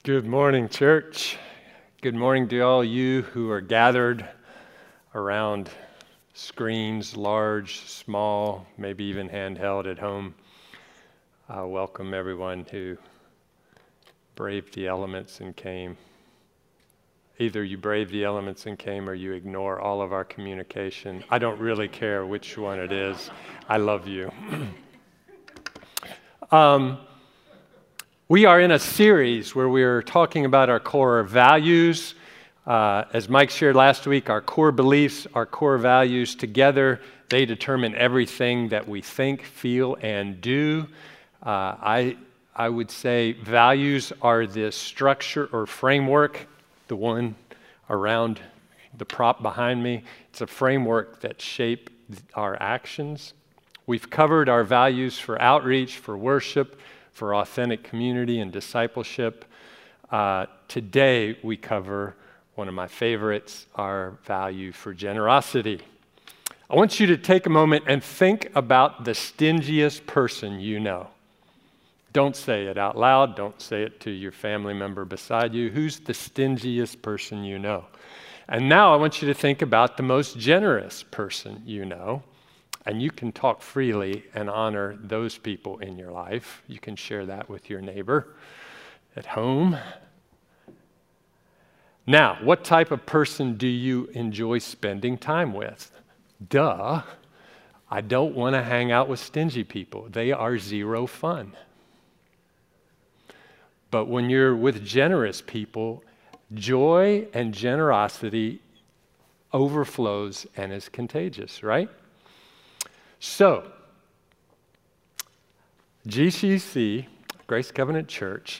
Good morning, church. Good morning to all you who are gathered around screens, large, small, maybe even handheld at home. Welcome everyone who braved the elements and came. Either you brave the elements and came or you ignore all of our communication. I don't really care which one it is. I love you. We are in a series where we are talking about our core values. As Mike shared last week, our core beliefs, our core values together, they determine everything that we think, feel, and do. I would say values are the structure or framework, the one around the prop behind me. It's a framework that shape our actions. We've covered our values for outreach, for worship, for authentic community and discipleship. Today we cover one of my favorites, our value for generosity. I want you to take a moment and think about the stingiest person you know. Don't say it out loud. Don't say it to your family member beside you. Who's the stingiest person you know? And now I want you to think about the most generous person you know. And you can talk freely and honor those people in your life. You can share that with your neighbor at home. Now, what type of person do you enjoy spending time with? Duh. I don't want to hang out with stingy people. They are zero fun. But when you're with generous people, joy and generosity overflows and is contagious, right? So, GCC, Grace Covenant Church,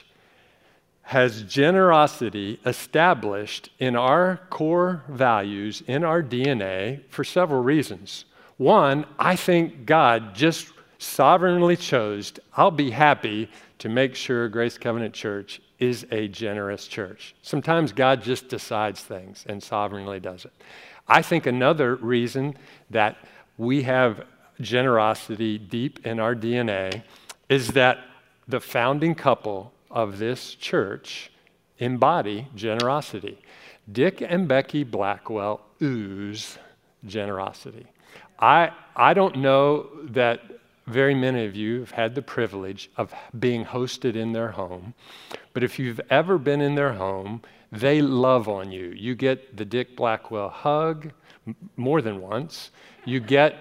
has generosity established in our core values, in our DNA, for several reasons. One, I think God just sovereignly chose, I'll be happy to make sure Grace Covenant Church is a generous church. Sometimes God just decides things and sovereignly does it. I think another reason that we have generosity deep in our DNA is that the founding couple of this church embody generosity. Dick and Becky Blackwell ooze generosity. I don't know that very many of you have had the privilege of being hosted in their home, but if you've ever been in their home, they love on you. You get the Dick Blackwell hug more than once. You get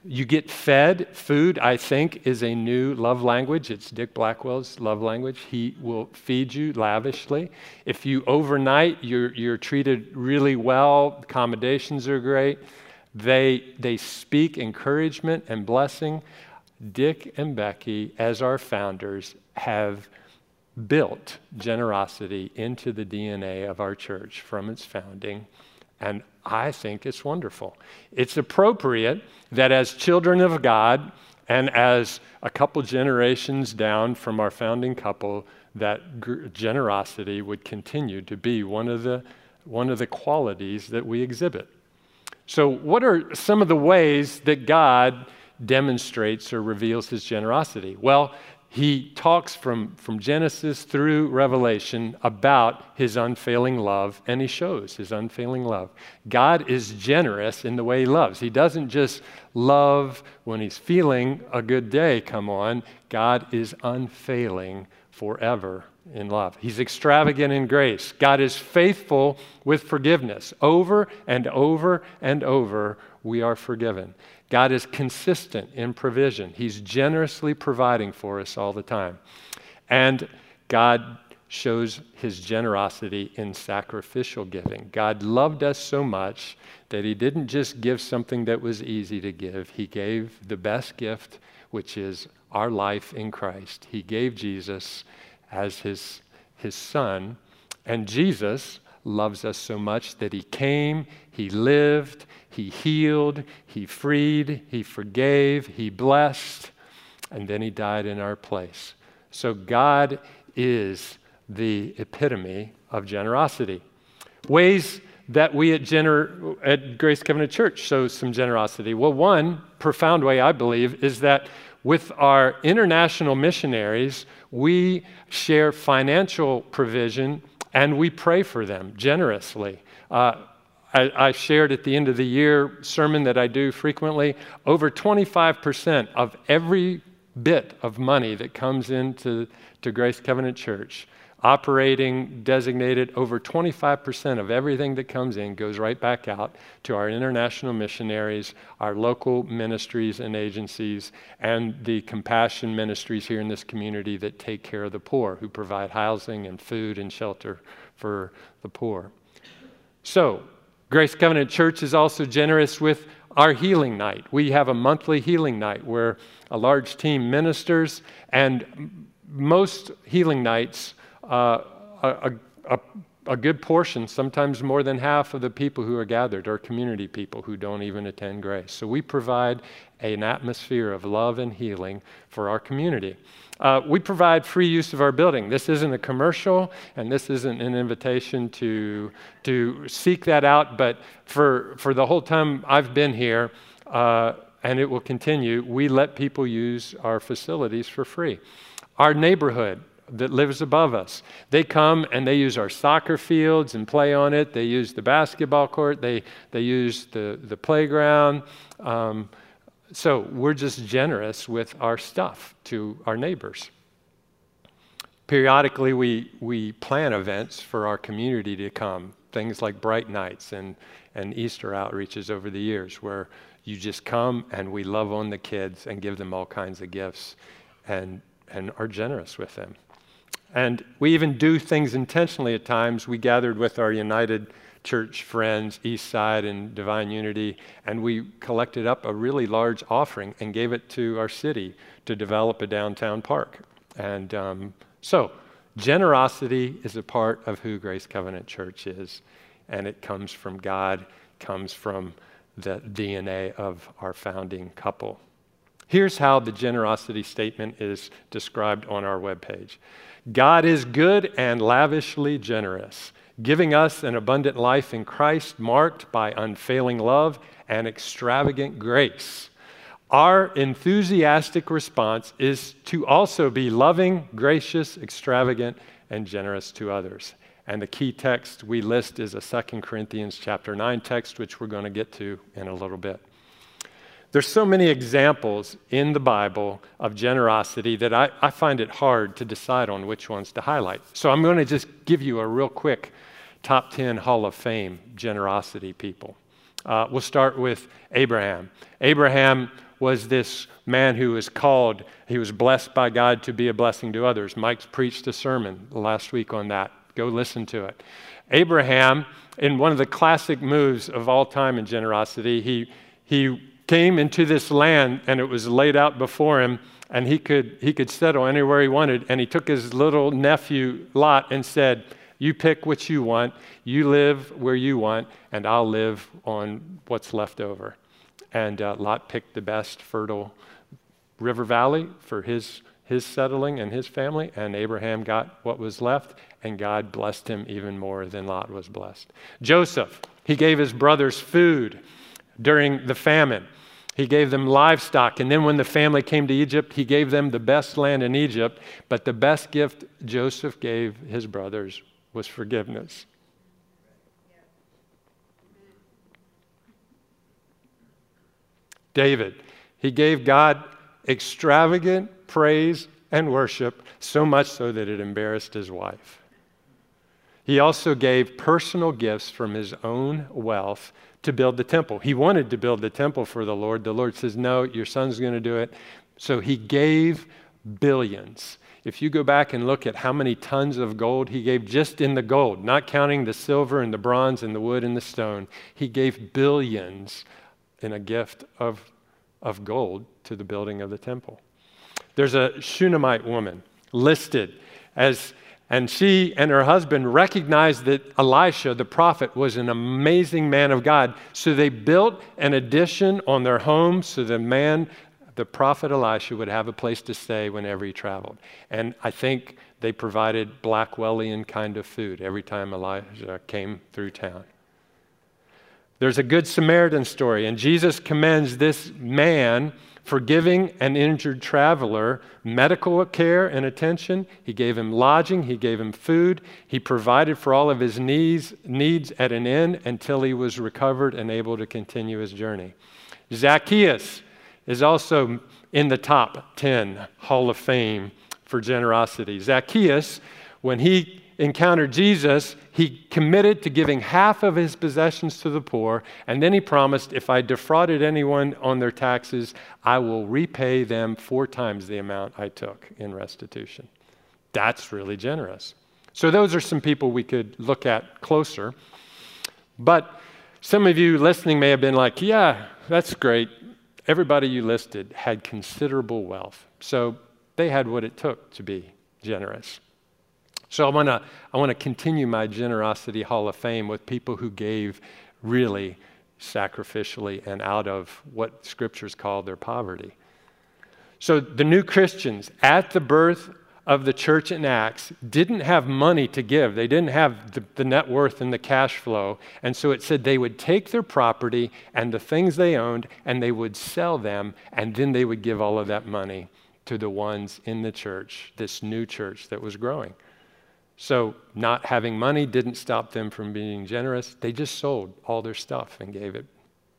fed. Food, I think, is a new love language. It's Dick Blackwell's love language. He will feed you lavishly. If you overnight, you're treated really well. Accommodations are great. They speak encouragement and blessing. Dick and Becky, as our founders, have built generosity into the DNA of our church from its founding. And I think it's wonderful. It's appropriate that as children of God and as a couple generations down from our founding couple, that generosity would continue to be one of the qualities that we exhibit. So what are some of the ways that God demonstrates or reveals his generosity? Well, he talks from Genesis through Revelation about his unfailing love, and he shows his unfailing love. God is generous in the way he loves. He doesn't just love when he's feeling a good day come on. God is unfailing forever in love. He's extravagant in grace. God is faithful with forgiveness. Over and over and over, we are forgiven. God is consistent in provision. He's generously providing for us all the time. And God shows his generosity in sacrificial giving. God loved us so much that he didn't just give something that was easy to give. He gave the best gift, which is our life in Christ. He gave Jesus as his son. And Jesus loves us so much that he came, he lived, he healed, he freed, he forgave, he blessed, and then he died in our place. So God is the epitome of generosity. Ways that we at Grace Covenant Church show some generosity. Well, one profound way, I believe, is that with our international missionaries, we share financial provision and we pray for them generously. I shared at the end of the year sermon that I do frequently, over 25% of every bit of money that comes into Grace Covenant Church, operating, designated, over 25% of everything that comes in goes right back out to our international missionaries, our local ministries and agencies, and the compassion ministries here in this community that take care of the poor, who provide housing and food and shelter for the poor. So, Grace Covenant Church is also generous with our healing night. We have a monthly healing night where a large team ministers, and most healing nights, a good portion, sometimes more than half of the people who are gathered are community people who don't even attend Grace. So we provide an atmosphere of love and healing for our community. We provide free use of our building. This isn't a commercial, and this isn't an invitation to seek that out, but for the whole time I've been here, and it will continue, we let people use our facilities for free. Our neighborhood that lives above us, they come and they use our soccer fields and play on it. They use the basketball court. They use the playground. So we're just generous with our stuff to our neighbors. Periodically, we plan events for our community to come, things like Bright Nights and Easter outreaches over the years, where you just come and we love on the kids and give them all kinds of gifts and are generous with them. And we even do things intentionally at times. We gathered with our United Church friends, Eastside and Divine Unity, and we collected up a really large offering and gave it to our city to develop a downtown park. And so generosity is a part of who Grace Covenant Church is, and it comes from God, comes from the DNA of our founding couple. Here's how the generosity statement is described on our webpage. God is good and lavishly generous, giving us an abundant life in Christ marked by unfailing love and extravagant grace. Our enthusiastic response is to also be loving, gracious, extravagant, and generous to others. And the key text we list is a 2 Corinthians chapter 9 text, which we're going to get to in a little bit. There's so many examples in the Bible of generosity that I find it hard to decide on which ones to highlight. So I'm going to just give you a real quick top 10 Hall of Fame generosity people. We'll start with Abraham. Abraham was this man who was called, he was blessed by God to be a blessing to others. Mike's preached a sermon last week on that. Go listen to it. Abraham, in one of the classic moves of all time in generosity, he came into this land and it was laid out before him, and he could settle anywhere he wanted, and he took his little nephew Lot and said, you pick what you want, you live where you want, and I'll live on what's left over. And Lot picked the best fertile river valley for his settling and his family, and Abraham got what was left, and God blessed him even more than Lot was blessed. Joseph, he gave his brothers food during the famine. He gave them livestock, and then when the family came to Egypt, he gave them the best land in Egypt, but the best gift Joseph gave his brothers was forgiveness. David, he gave God extravagant praise and worship, so much so that it embarrassed his wife. He also gave personal gifts from his own wealth to build the temple. He wanted to build the temple for the Lord. The Lord says, no, your son's going to do it. So he gave billions. If you go back and look at how many tons of gold he gave just in the gold, not counting the silver and the bronze and the wood and the stone, he gave billions in a gift of gold to the building of the temple. There's a Shunammite woman listed as, and she and her husband recognized that Elisha, the prophet, was an amazing man of God. So they built an addition on their home so the prophet Elisha would have a place to stay whenever he traveled. And I think they provided Blackwellian kind of food every time Elijah came through town. There's a Good Samaritan story, and Jesus commends this man for giving an injured traveler medical care and attention. He gave him lodging, he gave him food, he provided for all of his needs at an inn until he was recovered and able to continue his journey. Zacchaeus is also in the top 10 Hall of Fame for generosity. Zacchaeus, when he encountered Jesus, he committed to giving half of his possessions to the poor, and then he promised, if I defrauded anyone on their taxes, I will repay them 4 times the amount I took in restitution. That's really generous. So those are some people we could look at closer. But some of you listening may have been like, yeah, that's great. Everybody you listed had considerable wealth. So they had what it took to be generous. So I want to continue my generosity hall of fame with people who gave really sacrificially and out of what scriptures call their poverty. So the new Christians at the birth of the church in Acts didn't have money to give. They didn't have the net worth and the cash flow. And so it said they would take their property and the things they owned and they would sell them, and then they would give all of that money to the ones in the church, this new church that was growing. So not having money didn't stop them from being generous. They just sold all their stuff and gave it.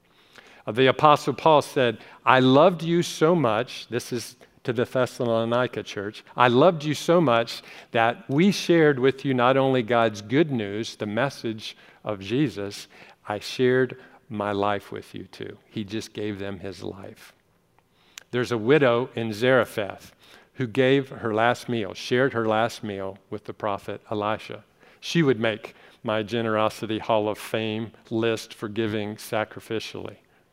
The Apostle Paul said, I loved you so much, this is to the Thessalonica church, I loved you so much that we shared with you not only God's good news, the message of Jesus, I shared my life with you too. He just gave them his life. There's a widow in Zarephath who gave her last meal, shared her last meal with the prophet Elisha. She would make my generosity hall of fame list for giving sacrificially.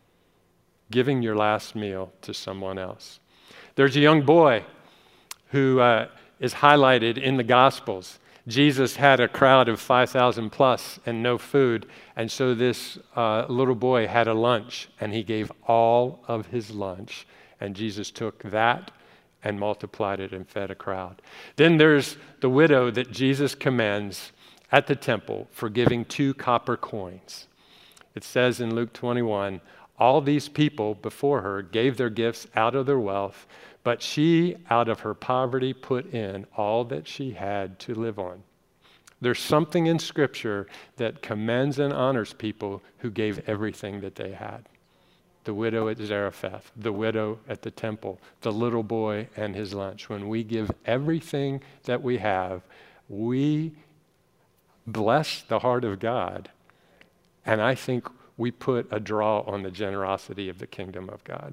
Giving your last meal to someone else. There's a young boy who is highlighted in the Gospels. Jesus had a crowd of 5,000 plus and no food, and so this little boy had a lunch, and he gave all of his lunch, and Jesus took that and multiplied it and fed a crowd. Then there's the widow that Jesus commends at the temple for giving 2 copper coins. It says in Luke 21, all these people before her gave their gifts out of their wealth, but she, out of her poverty, put in all that she had to live on. There's something in Scripture that commends and honors people who gave everything that they had. The widow at Zarephath, the widow at the temple, the little boy and his lunch. When we give everything that we have, we bless the heart of God. And I think we put a draw on the generosity of the kingdom of God.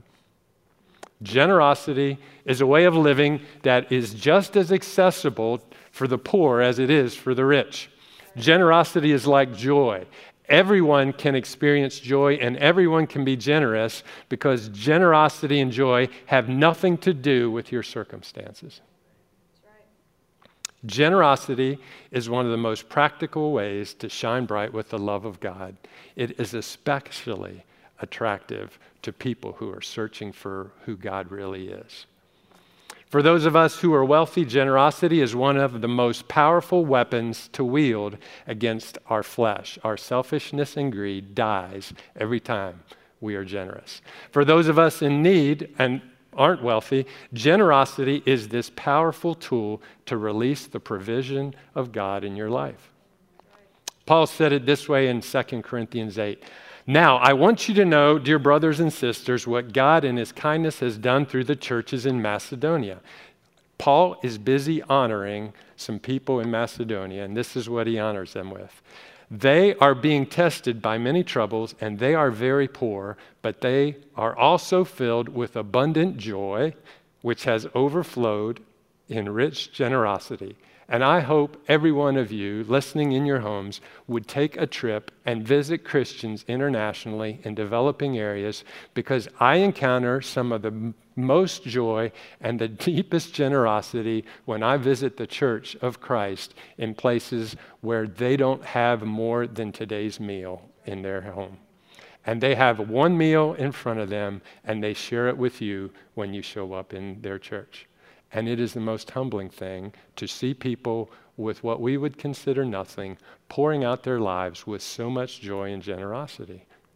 Generosity is a way of living that is just as accessible for the poor as it is for the rich. Generosity is like joy. Everyone can experience joy and everyone can be generous because generosity and joy have nothing to do with your circumstances. That's right. Generosity is one of the most practical ways to shine bright with the love of God. It is especially attractive to people who are searching for who God really is. For those of us who are wealthy, generosity is one of the most powerful weapons to wield against our flesh. Our selfishness and greed dies every time we are generous. For those of us in need and aren't wealthy, generosity is this powerful tool to release the provision of God in your life. Paul said it this way in 2 Corinthians 8. Now, I want you to know, dear brothers and sisters, what God in his kindness has done through the churches in Macedonia. Paul is busy honoring some people in Macedonia, and this is what he honors them with. They are being tested by many troubles, and they are very poor, but they are also filled with abundant joy, which has overflowed in rich generosity. And I hope every one of you listening in your homes would take a trip and visit Christians internationally in developing areas, because I encounter some of the most joy and the deepest generosity when I visit the Church of Christ in places where they don't have more than today's meal in their home. And they have one meal in front of them, and they share it with you when you show up in their church. And it is the most humbling thing to see people with what we would consider nothing pouring out their lives with so much joy and generosity.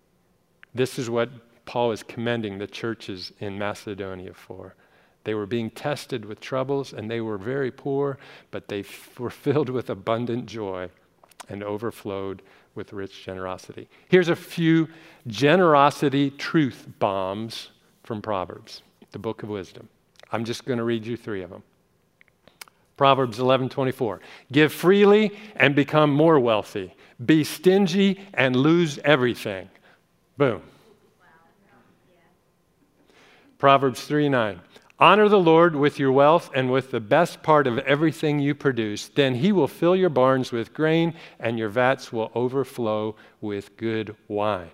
This is what Paul is commending the churches in Macedonia for. They were being tested with troubles, and they were very poor, but they were filled with abundant joy and overflowed with rich generosity. Here's a few generosity truth bombs from Proverbs, the book of wisdom. I'm just going to read you 3 of them. Proverbs 11:24. Give freely and become more wealthy. Be stingy and lose everything. Boom. Proverbs 3:9. Honor the Lord with your wealth and with the best part of everything you produce. Then he will fill your barns with grain and your vats will overflow with good wine.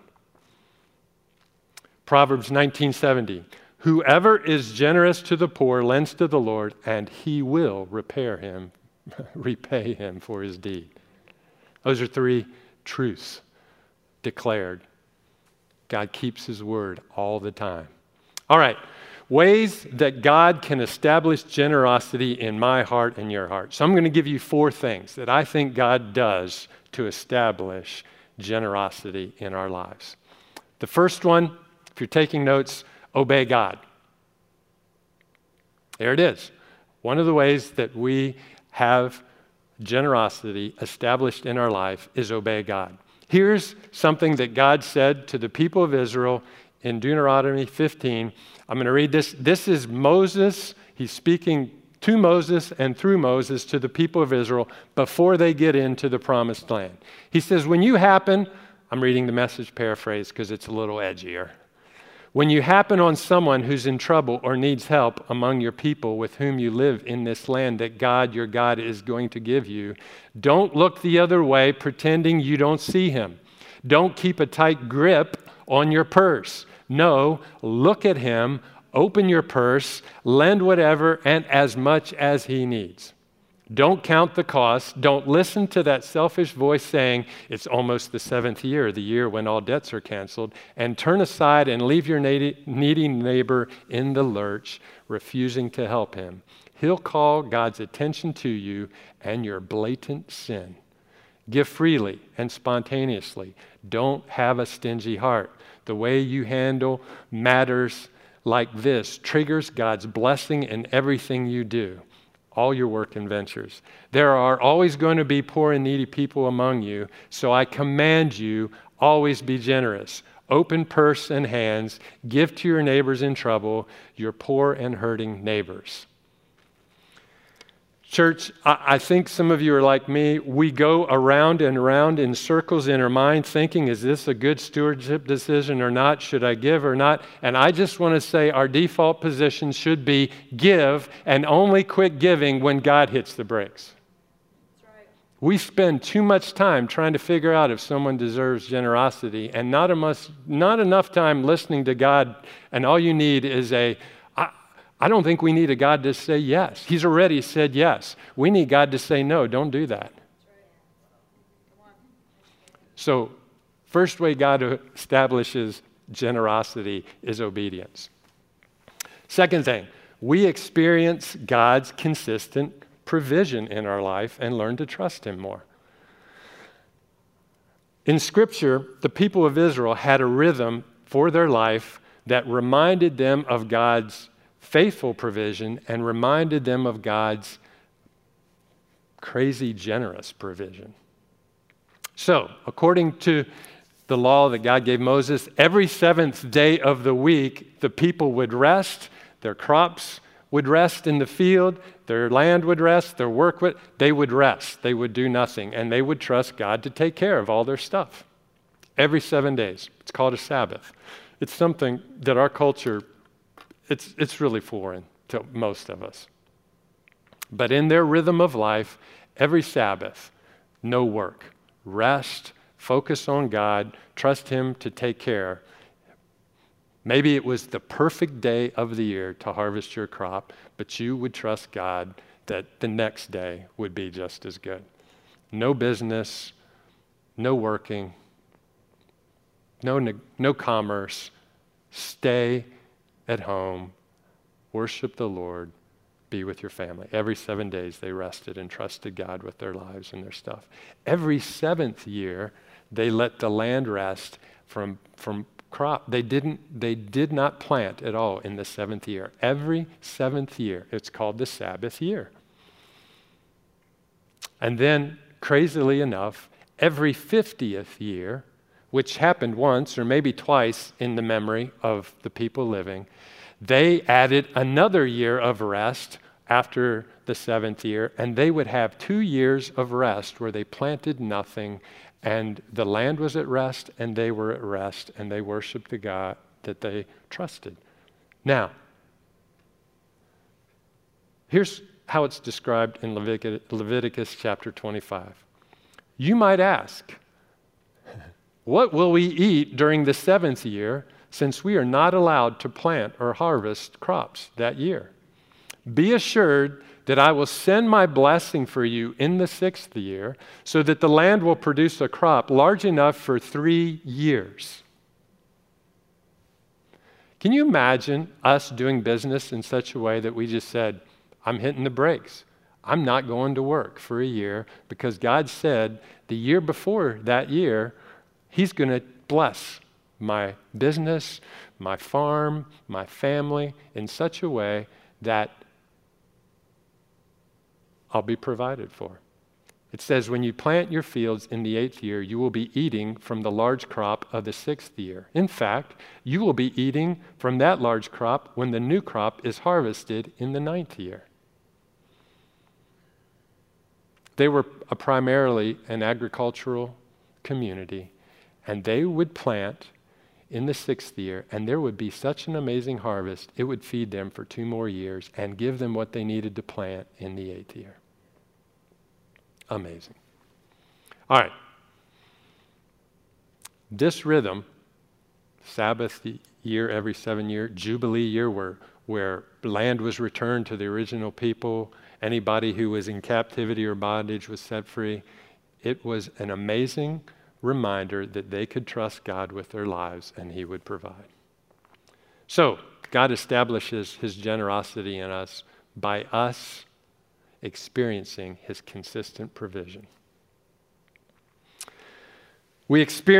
Proverbs 19:70. Whoever is generous to the poor lends to the Lord, and he will repay him for his deed. Those are 3 truths declared. God keeps his word all the time. All right, ways that God can establish generosity in my heart and your heart. So I'm going to give you 4 things that I think God does to establish generosity in our lives. The first one, if you're taking notes, obey God. There it is. One of the ways that we have generosity established in our life is obey God. Here's something that God said to the people of Israel in Deuteronomy 15. I'm going to read this. This is Moses. He's speaking to Moses and through Moses to the people of Israel before they get into the promised land. He says, when you happen, I'm reading the Message paraphrase because it's a little edgier. When you happen on someone who's in trouble or needs help among your people with whom you live in this land that God, your God, is going to give you, don't look the other way pretending you don't see him. Don't keep a tight grip on your purse. No, look at him, open your purse, lend whatever and as much as he needs. Don't count the cost. Don't listen to that selfish voice saying, it's almost the 7th year, the year when all debts are canceled, and turn aside and leave your needy neighbor in the lurch, refusing to help him. He'll call God's attention to you and your blatant sin. Give freely and spontaneously. Don't have a stingy heart. The way you handle matters like this triggers God's blessing in everything you do. All your work and ventures. There are always going to be poor and needy people among you, so I command you, always be generous. Open purse and hands, give to your neighbors in trouble, your poor and hurting neighbors. Church, I think some of you are like me. We go around and around in circles in our mind thinking, is this a good stewardship decision or not? Should I give or not? And I just want to say our default position should be give and only quit giving when God hits the brakes. That's right. We spend too much time trying to figure out if someone deserves generosity and not enough time listening to God, and all you need is I don't think we need a God to say yes. He's already said yes. We need God to say no, don't do that. So, first way God establishes generosity is obedience. Second thing, we experience God's consistent provision in our life and learn to trust him more. In Scripture, the people of Israel had a rhythm for their life that reminded them of God's faithful provision and reminded them of God's crazy generous provision. So, according to the law that God gave Moses, every 7th day of the week, the people would rest, their crops would rest in the field, their land would rest, their work they would rest. They would do nothing, and they would trust God to take care of all their stuff. Every 7 days. It's called a Sabbath. It's something that our culture it's really foreign to most of us. But in their rhythm of life, every Sabbath, no work, rest, focus on God, trust him to take care. Maybe it was the perfect day of the year to harvest your crop, but you would trust God that the next day would be just as good. No business, no working, no commerce. Stay at home, worship the Lord, be with your family. Every 7 days they rested and trusted God with their lives and their stuff. Every 7th year, they let the land rest from crop. They did not plant at all in the seventh year. Every seventh year, it's called the Sabbath year. And then, crazily enough, every 50th year, which happened once or maybe twice in the memory of the people living, they added another year of rest after the seventh year, and they would have 2 years of rest where they planted nothing, and the land was at rest, and they were at rest, and they worshiped the God that they trusted. Now, here's how it's described in Leviticus chapter 25. You might ask, what will we eat during the seventh year, since we are not allowed to plant or harvest crops that year? Be assured that I will send my blessing for you in the sixth year, so that the land will produce a crop large enough for 3 years. Can you imagine us doing business in such a way that we just said, I'm hitting the brakes. I'm not going to work for a year, because God said the year before that year, He's going to bless my business, my farm, my family in such a way that I'll be provided for. It says, when you plant your fields in the 8th year, you will be eating from the large crop of the 6th year. In fact, you will be eating from that large crop when the new crop is harvested in the 9th year. They were primarily an agricultural community, and they would plant in the 6th year, and there would be such an amazing harvest, it would feed them for 2 more years and give them what they needed to plant in the 8th year. Amazing. All right. This rhythm, Sabbath year every 7 year, Jubilee year where land was returned to the original people, anybody who was in captivity or bondage was set free, it was an amazing reminder that they could trust God with their lives and He would provide. So, God establishes His generosity in us by us experiencing His consistent provision. We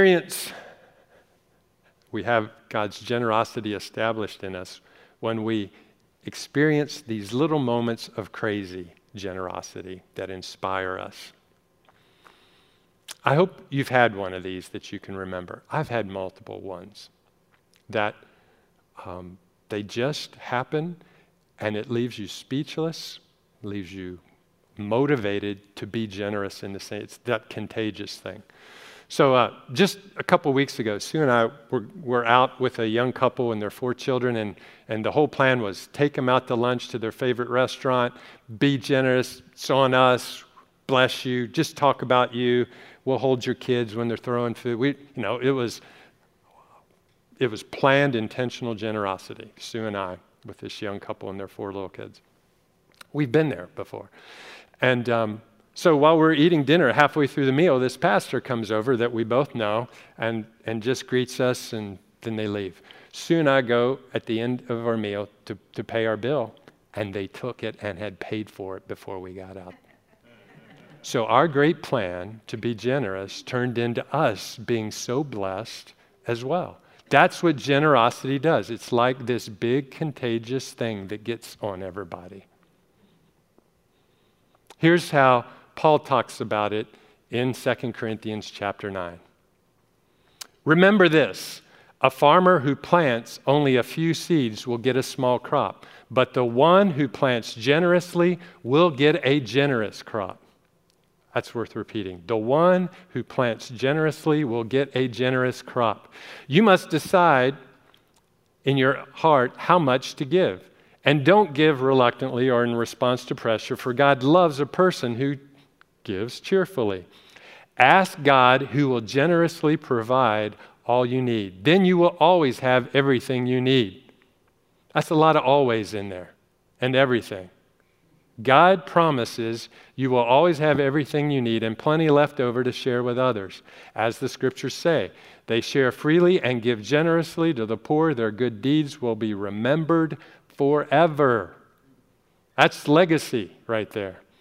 have God's generosity established in us when we experience these little moments of crazy generosity that inspire us. I hope you've had one of these that you can remember. I've had multiple ones that they just happen, and it leaves you speechless, leaves you motivated to be generous in the same. It's that contagious thing. So just a couple weeks ago, Sue and I were out with a young couple and their 4 children, and the whole plan was take them out to lunch to their favorite restaurant, be generous, it's on us, bless you, just talk about you. We'll hold your kids when they're throwing food. It was planned, intentional generosity, Sue and I, with this young couple and their 4 little kids. We've been there before. And so while we're eating dinner, halfway through the meal, this pastor comes over that we both know and just greets us, and then they leave. Sue and I go at the end of our meal to pay our bill, and they took it and had paid for it before we got out. So our great plan to be generous turned into us being so blessed as well. That's what generosity does. It's like this big contagious thing that gets on everybody. Here's how Paul talks about it in 2 Corinthians chapter 9. Remember this, a farmer who plants only a few seeds will get a small crop, but the one who plants generously will get a generous crop. That's worth repeating. The one who plants generously will get a generous crop. You must decide in your heart how much to give. And don't give reluctantly or in response to pressure, for God loves a person who gives cheerfully. Ask God, who will generously provide all you need. Then you will always have everything you need. That's a lot of always in there, and everything. God promises you will always have everything you need and plenty left over to share with others. As the scriptures say, they share freely and give generously to the poor. Their good deeds will be remembered forever. That's legacy right there.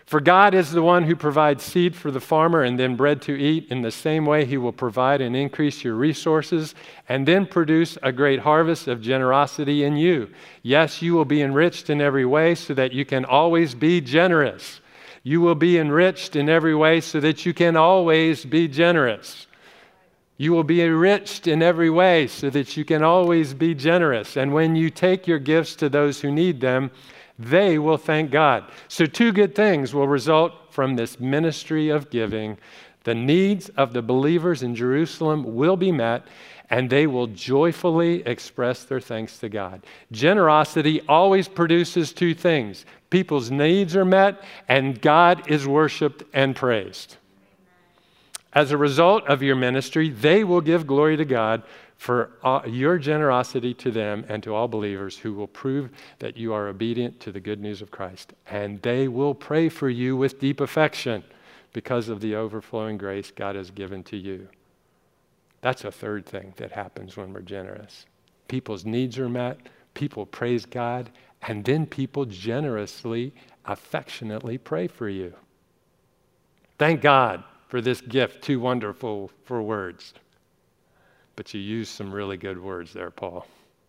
For God is the one who provides seed for the farmer and then bread to eat. In the same way, he will provide and increase your resources and then produce a great harvest of generosity in you. Yes, you will be enriched in every way so that you can always be generous. You will be enriched in every way so that you can always be generous. You will be enriched in every way so that you can always be generous. And when you take your gifts to those who need them, they will thank God. So 2 good things will result from this ministry of giving. The needs of the believers in Jerusalem will be met, and they will joyfully express their thanks to God. Generosity always produces 2 things. People's needs are met, and God is worshiped and praised. As a result of your ministry, they will give glory to God for your generosity to them and to all believers who will prove that you are obedient to the good news of Christ. And they will pray for you with deep affection because of the overflowing grace God has given to you. That's a 3rd thing that happens when we're generous. People's needs are met, people praise God, and then people generously, affectionately pray for you. Thank God for this gift, too wonderful for words. But you used some really good words there, Paul.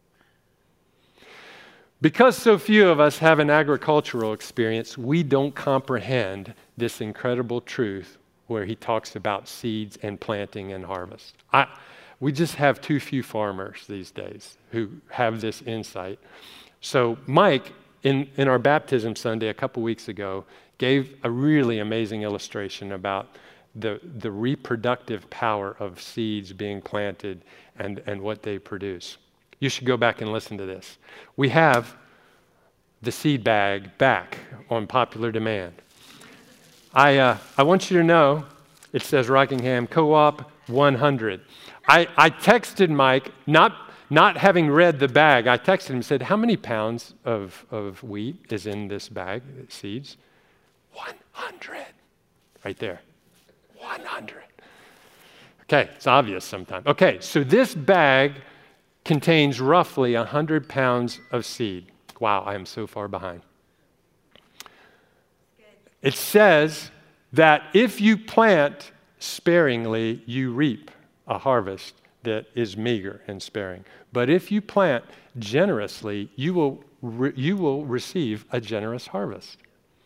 Because so few of us have an agricultural experience, we don't comprehend this incredible truth where he talks about seeds and planting and harvest. We just have too few farmers these days who have this insight. So Mike, in our baptism Sunday a couple weeks ago, gave a really amazing illustration about the reproductive power of seeds being planted and what they produce. You should go back and listen to this. We have the seed bag back on popular demand. I want you to know, it says Rockingham Co-op 100. I texted Mike, not having read the bag, I texted him and said, how many pounds of wheat is in this bag, seeds? 100. Right there. 100. Okay, it's obvious sometimes. Okay, so this bag contains roughly 100 pounds of seed. Wow, I am so far behind. It says that if you plant sparingly, you reap a harvest that is meager and sparing. But if you plant generously, you will receive a generous harvest.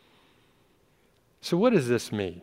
So what does this mean?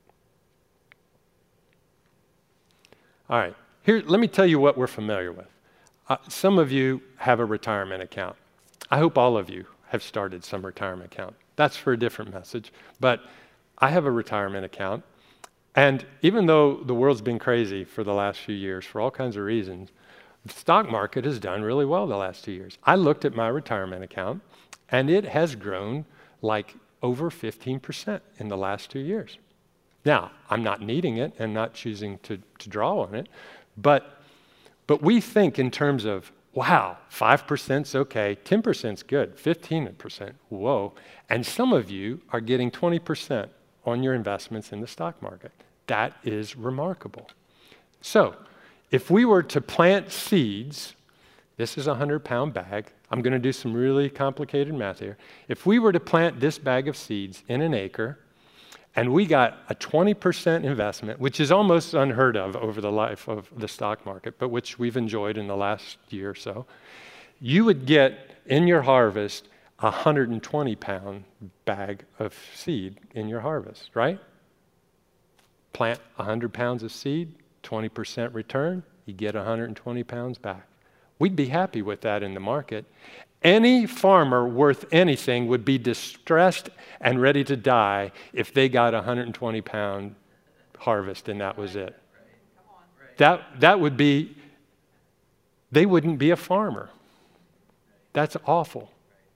All right, here, let me tell you what we're familiar with. Some of you have a retirement account. I hope all of you have started some retirement account. That's for a different message. But I have a retirement account. And even though the world's been crazy for the last few years for all kinds of reasons, the stock market has done really well the last 2 years. I looked at my retirement account, and it has grown like over 15% in the last 2 years. Now, I'm not needing it and not choosing to draw on it, but we think in terms of, wow, 5%'s okay, 10%'s good, 15%, whoa. And some of you are getting 20% on your investments in the stock market. That is remarkable. So, if we were to plant seeds, this is a 100-pound bag. I'm going to do some really complicated math here. If we were to plant this bag of seeds in an acre, and we got a 20% investment, which is almost unheard of over the life of the stock market, but which we've enjoyed in the last year or so, you would get in your harvest a 120-pound bag of seed in your harvest, right? Plant 100 pounds of seed, 20% return, you get 120 pounds back. We'd be happy with that in the market. Any farmer worth anything would be distressed and ready to die if they got a 120-pound harvest and that was it. That would be, they wouldn't be a farmer. That's awful.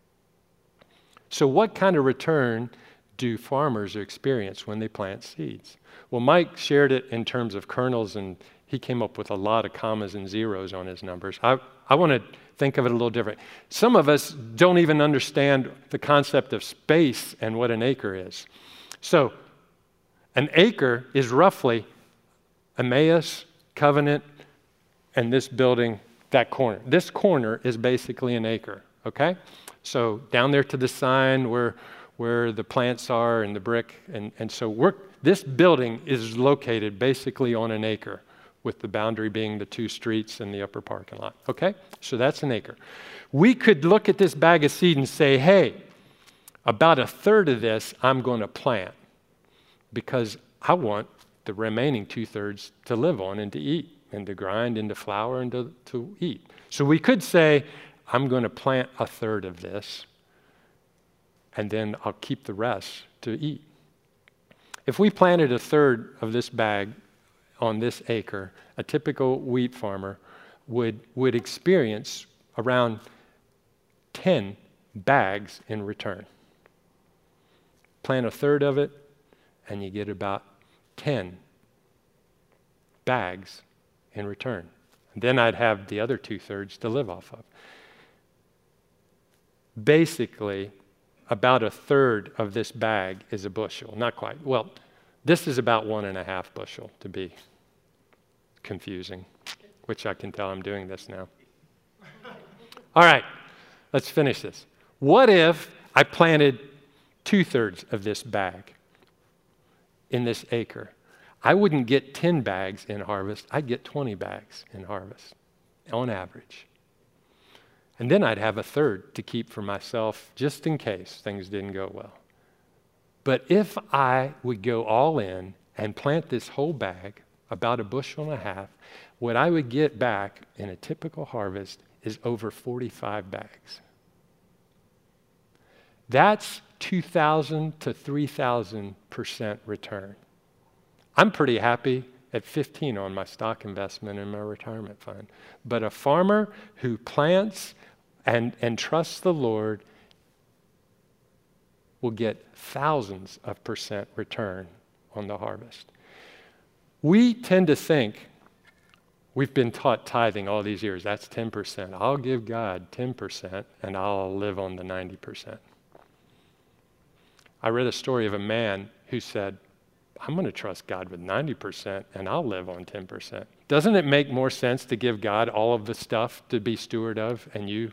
So what kind of return do farmers experience when they plant seeds? Well, Mike shared it in terms of kernels, and he came up with a lot of commas and zeros on his numbers. I want to think of it a little different. Some of us don't even understand the concept of space and what an acre is. So an acre is roughly Emmaus, Covenant, and this building, that corner. This corner is basically an acre, okay? So down there to the sign where where the plants are and the brick. And so this building is located basically on an acre, with the boundary being the 2 streets and the upper parking lot. Okay? So that's an acre. We could look at this bag of seed and say, hey, about a third of this I'm going to plant because I want the remaining 2/3 to live on and to eat and to grind into flour and to eat. So we could say, I'm going to plant a third of this and then I'll keep the rest to eat. If we planted a third of this bag on this acre, a typical wheat farmer would experience around 10 bags in return. Plant a third of it, and you get about 10 bags in return. And then I'd have the other 2/3 to live off of. Basically, about a third of this bag is a bushel. Not quite. Well, this is about 1.5 bushel, to be confusing, which I can tell I'm doing this now. All right, let's finish this. What if I planted 2/3 of this bag in this acre? I wouldn't get 10 bags in harvest. I'd get 20 bags in harvest on average. And then I'd have a third to keep for myself just in case things didn't go well. But if I would go all in and plant this whole bag, about 1.5 bushels, what I would get back in a typical harvest is over 45 bags. That's 2,000 to 3,000% return. I'm pretty happy at 15 on my stock investment in my retirement fund. But a farmer who plants and trusts the Lord will get thousands of percent return on the harvest. We tend to think, we've been taught tithing all these years, that's 10%. I'll give God 10% and I'll live on the 90%. I read a story of a man who said, I'm going to trust God with 90% and I'll live on 10%. Doesn't it make more sense to give God all of the stuff to be steward of and you?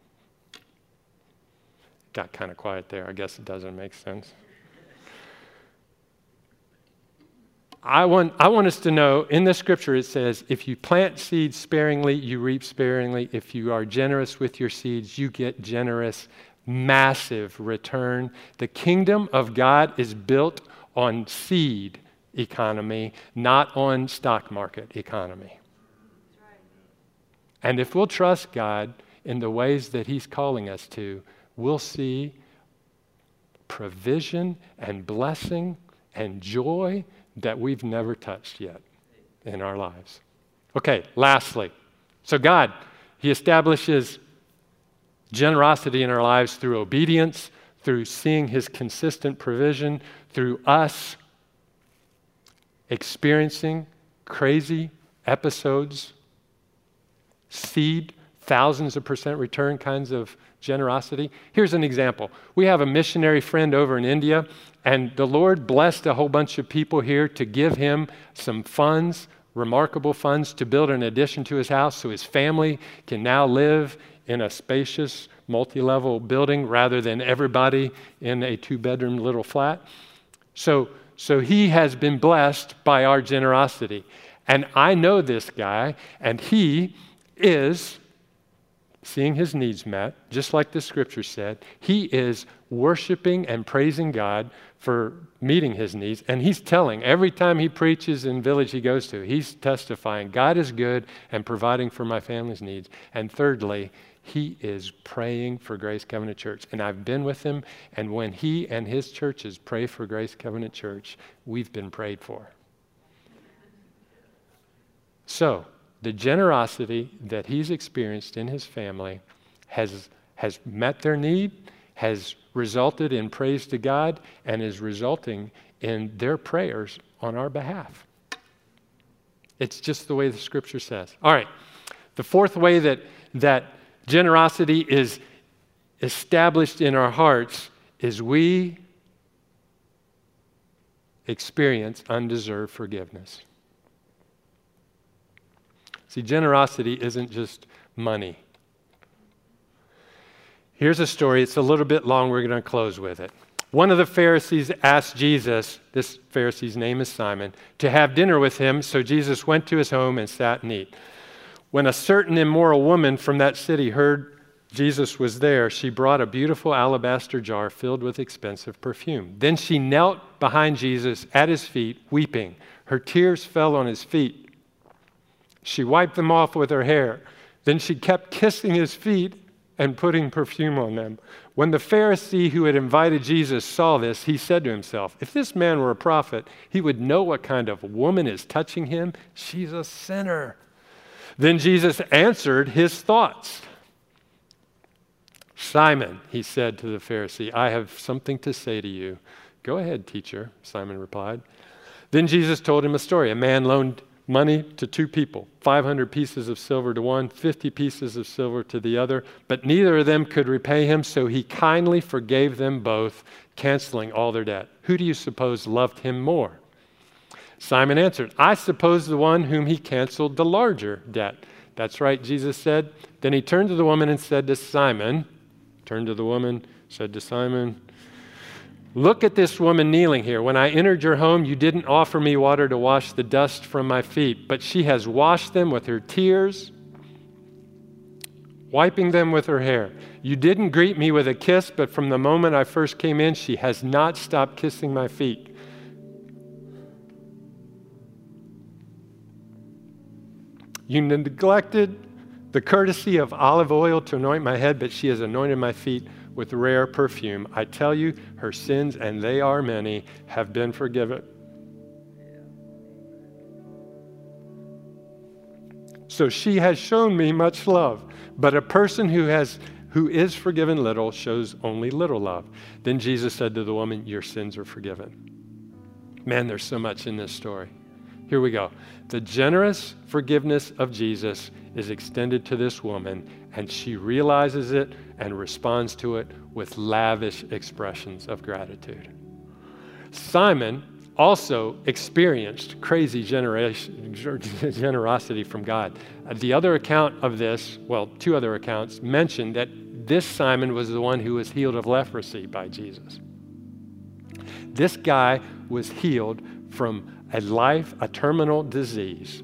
Got kind of quiet there. I guess it doesn't make sense. I want us to know, in the scripture it says, if you plant seeds sparingly, you reap sparingly. If you are generous with your seeds, you get generous, massive return. The kingdom of God is built on seed economy, not on stock market economy. And if we'll trust God in the ways that He's calling us to, we'll see provision and blessing and joy that we've never touched yet in our lives. Okay, lastly, so God, He establishes generosity in our lives through obedience, through seeing His consistent provision, through us experiencing crazy episodes, seed, thousands of percent return kinds of generosity. Here's an example. We have a missionary friend over in India, and the Lord blessed a whole bunch of people here to give him some funds, remarkable funds, to build an addition to his house so his family can now live in a spacious, multi-level building rather than everybody in a 2-bedroom little flat. So he has been blessed by our generosity. And I know this guy, and he is seeing his needs met, just like the scripture said. He is worshiping and praising God for meeting his needs. And he's telling, every time he preaches in village he goes to, he's testifying, God is good and providing for my family's needs. And thirdly, he is praying for Grace Covenant Church. And I've been with him, and when he and his churches pray for Grace Covenant Church, we've been prayed for. So, the generosity that he's experienced in his family has met their need, has resulted in praise to God, and is resulting in their prayers on our behalf. It's just the way the scripture says. All right, the fourth way that generosity is established in our hearts is we experience undeserved forgiveness. See, generosity isn't just money. Here's a story. It's a little bit long. We're going to close with it. One of the Pharisees asked Jesus, this Pharisee's name is Simon, to have dinner with him, so Jesus went to his home and sat and ate. When a certain immoral woman from that city heard Jesus was there, she brought a beautiful alabaster jar filled with expensive perfume. Then she knelt behind Jesus at his feet, weeping. Her tears fell on his feet. She wiped them off with her hair. Then she kept kissing his feet and putting perfume on them. When the Pharisee who had invited Jesus saw this, he said to himself, if this man were a prophet, he would know what kind of woman is touching him. She's a sinner. Then Jesus answered his thoughts. Simon, he said to the Pharisee, I have something to say to you. Go ahead, teacher, Simon replied. Then Jesus told him a story. A man loaned money to two people, 500 pieces of silver to one, 50 pieces of silver to the other, but neither of them could repay him, so he kindly forgave them both, canceling all their debt. Who do you suppose loved him more? Simon answered, I suppose the one whom he canceled the larger debt. That's right, Jesus said. Then he turned to the woman and said to Simon, look at this woman kneeling here. When I entered your home, you didn't offer me water to wash the dust from my feet, but she has washed them with her tears, wiping them with her hair. You didn't greet me with a kiss, but from the moment I first came in, she has not stopped kissing my feet. You neglected the courtesy of olive oil to anoint my head, but she has anointed my feet with rare perfume. I tell you, her sins, and they are many, have been forgiven. So she has shown me much love, but a person who is forgiven little shows only little love. Then Jesus said to the woman, your sins are forgiven. Man, there's so much in this story. Here we go. The generous forgiveness of Jesus is extended to this woman, and she realizes it and responds to it with lavish expressions of gratitude. Simon also experienced crazy generosity from God. The other account of this, well, two other accounts, mention that this Simon was the one who was healed of leprosy by Jesus. This guy was healed from a terminal disease.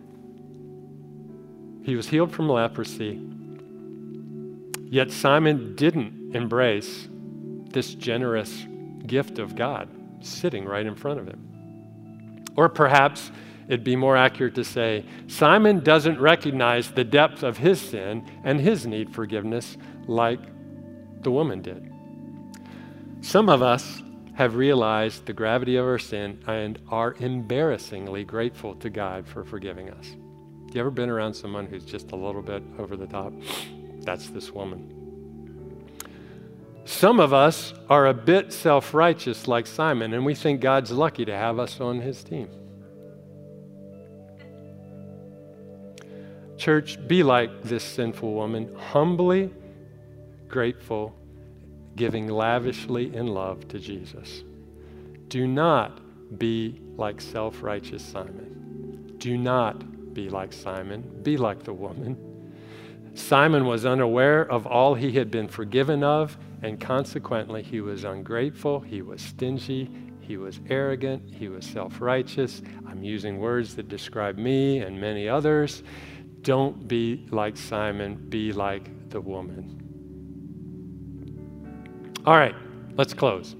He was healed from leprosy, yet Simon didn't embrace this generous gift of God sitting right in front of him. Or perhaps it'd be more accurate to say, Simon doesn't recognize the depth of his sin and his need for forgiveness like the woman did. Some of us have realized the gravity of our sin and are embarrassingly grateful to God for forgiving us. You ever been around someone who's just a little bit over the top? That's this woman. Some of us are a bit self-righteous like Simon, and we think God's lucky to have us on his team. Church, be like this sinful woman, humbly grateful, giving lavishly in love to Jesus. Do not be like self-righteous Simon. Do not be like Simon. Be like the woman. Simon was unaware of all he had been forgiven of, and consequently he was ungrateful, he was stingy, he was arrogant, he was self-righteous. I'm using words that describe me and many others. Don't be like Simon, be like the woman. All right, let's close.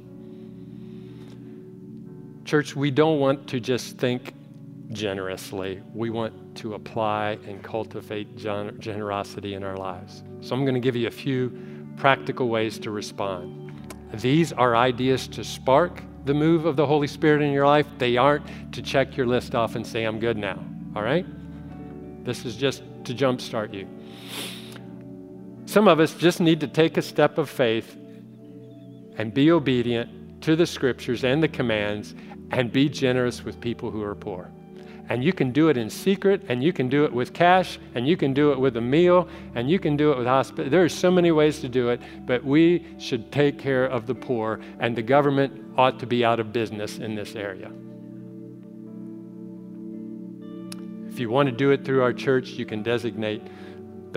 Church, we don't want to just think generously. We want to apply and cultivate generosity in our lives. So I'm going to give you a few practical ways to respond. These are ideas to spark the move of the Holy Spirit in your life. They aren't to check your list off and say, I'm good now. All right? This is just to jumpstart you. Some of us just need to take a step of faith and be obedient to the scriptures and the commands and be generous with people who are poor. And you can do it in secret, and you can do it with cash, and you can do it with a meal, and you can do it with hospital. There are so many ways to do it, but we should take care of the poor, and the government ought to be out of business in this area. If you want to do it through our church, you can designate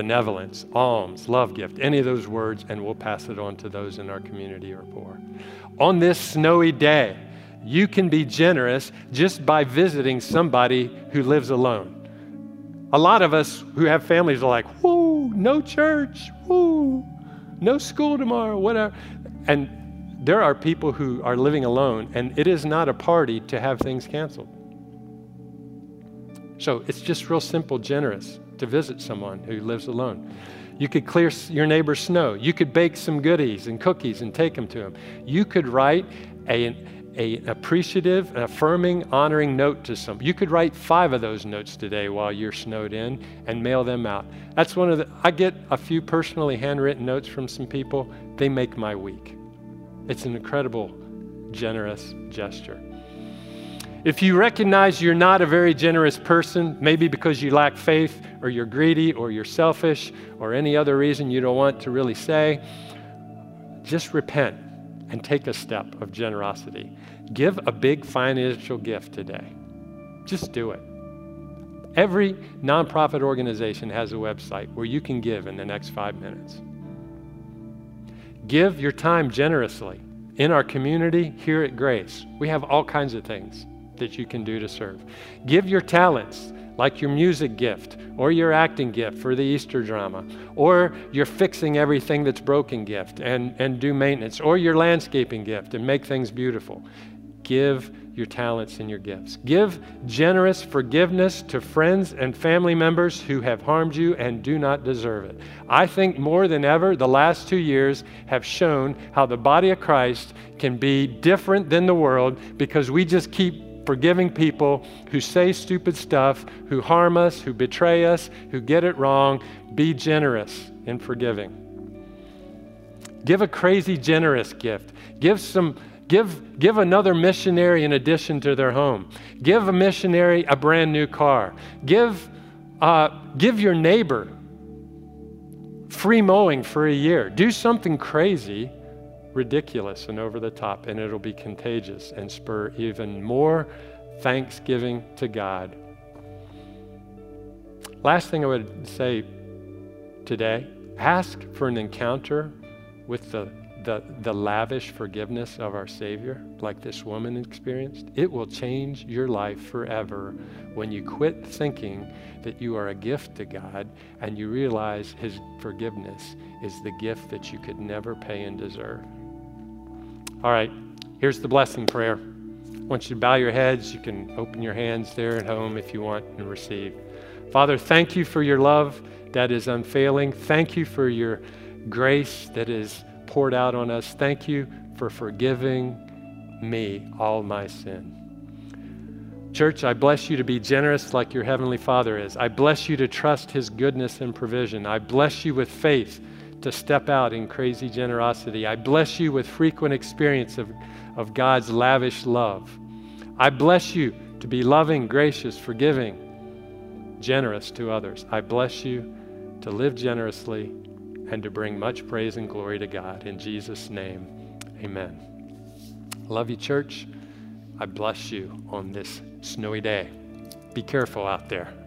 benevolence, alms, love gift, any of those words, and we'll pass it on to those in our community who are poor. On this snowy day, you can be generous just by visiting somebody who lives alone. A lot of us who have families are like, whoo, no church, whoo, no school tomorrow, whatever. And there are people who are living alone, and it is not a party to have things canceled. So it's just real simple, generous to visit someone who lives alone. You could clear your neighbor's snow. You could bake some goodies and cookies and take them to them. You could write an appreciative, affirming, honoring note to some. You could write 5 of those notes today while you're snowed in and mail them out. That's I get a few personally handwritten notes from some people. They make my week. It's an incredible, generous gesture. If you recognize you're not a very generous person, maybe because you lack faith or you're greedy or you're selfish or any other reason you don't want to really say, just repent and take a step of generosity. Give a big financial gift today. Just do it. Every nonprofit organization has a website where you can give in the next 5 minutes. Give your time generously. In our community, here at Grace, we have all kinds of things that you can do to serve. Give your talents, like your music gift or your acting gift for the Easter drama, or your fixing everything that's broken gift and do maintenance, or your landscaping gift and make things beautiful. Give your talents and your gifts. Give generous forgiveness to friends and family members who have harmed you and do not deserve it. I think more than ever, the last 2 years have shown how the body of Christ can be different than the world because we just keep forgiving people who say stupid stuff, who harm us, who betray us, who get it wrong. Be generous in forgiving. Give a crazy generous gift. Give another missionary an addition to their home. Give a missionary a brand new car. Give your neighbor free mowing for a year. Do something crazy, ridiculous and over the top, and it'll be contagious and spur even more thanksgiving to God. Last thing I would say today, ask for an encounter with the lavish forgiveness of our Savior, like this woman experienced. It will change your life forever when you quit thinking that you are a gift to God and you realize His forgiveness is the gift that you could never pay and deserve. All right, here's the blessing prayer. I want you to bow your heads. You can open your hands there at home if you want and receive. Father, thank you for your love that is unfailing. Thank you for your grace that is poured out on us. Thank you for forgiving me all my sin. Church, I bless you to be generous like your Heavenly Father is. I bless you to trust His goodness and provision. I bless you with faith to step out in crazy generosity. I bless you with frequent experience of God's lavish love. I bless you to be loving, gracious, forgiving, generous to others. I bless you to live generously and to bring much praise and glory to God. In Jesus' name, amen. Love you, church. I bless you on this snowy day. Be careful out there.